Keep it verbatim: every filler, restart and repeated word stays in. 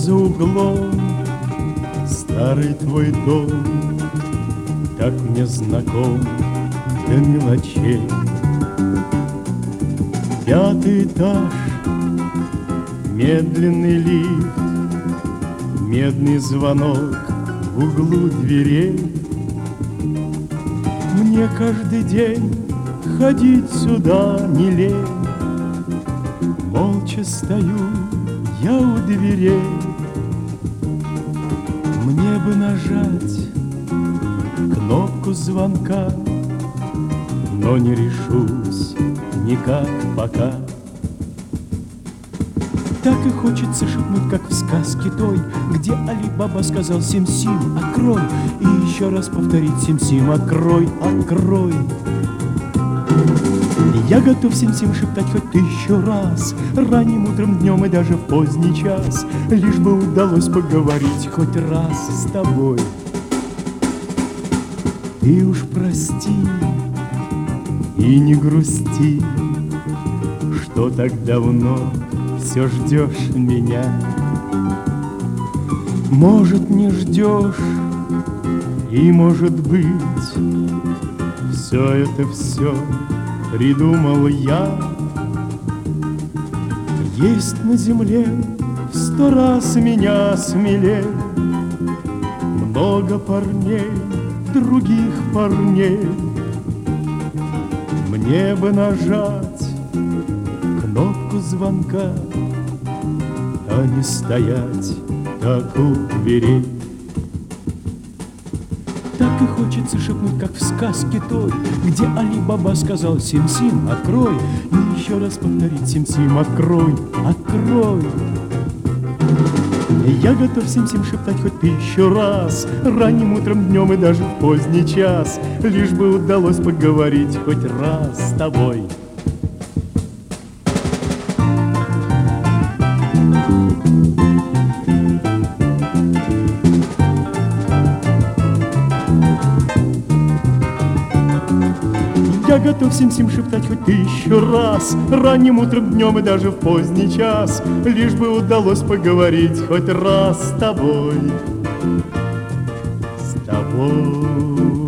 за углом старый твой дом, так мне знаком до мелочей. Пятый этаж, медленный лифт, медный звонок в углу дверей. Мне каждый день ходить сюда не лень. Молча стою я у дверей. Мне бы нажать кнопку звонка, но не решусь никак пока. Так и хочется шепнуть, как в сказке той, где Али-Баба сказал «Сим-Сим, открой!» И еще раз повторить «Сим-Сим, открой, открой!» Я готов Сим-Сим шептать хоть тысячу раз, ранним утром, днем и даже в поздний час, лишь бы удалось поговорить хоть раз с тобой. Ты уж прости и не грусти, что так давно все ждешь меня. Может, не ждешь, и может быть, все это все придумал я. Есть на земле в сто раз меня смелей много парней, других парней. Мне бы нажать кнопку звонка, а не стоять так у дверей. Так и хочется шепнуть, как в сказке той, где Али-Баба сказал «Сим-Сим, открой!» И еще раз повторить «Сим-Сим, открой, открой!» Я готов Сим-Сим шептать хоть тысячу раз, ранним утром, днем и даже в поздний час, лишь бы удалось поговорить хоть раз с тобой. Я готов Сим-Сим шептать хоть тысячу раз, ранним утром, днем и даже в поздний час, лишь бы удалось поговорить хоть раз с тобой, с тобой.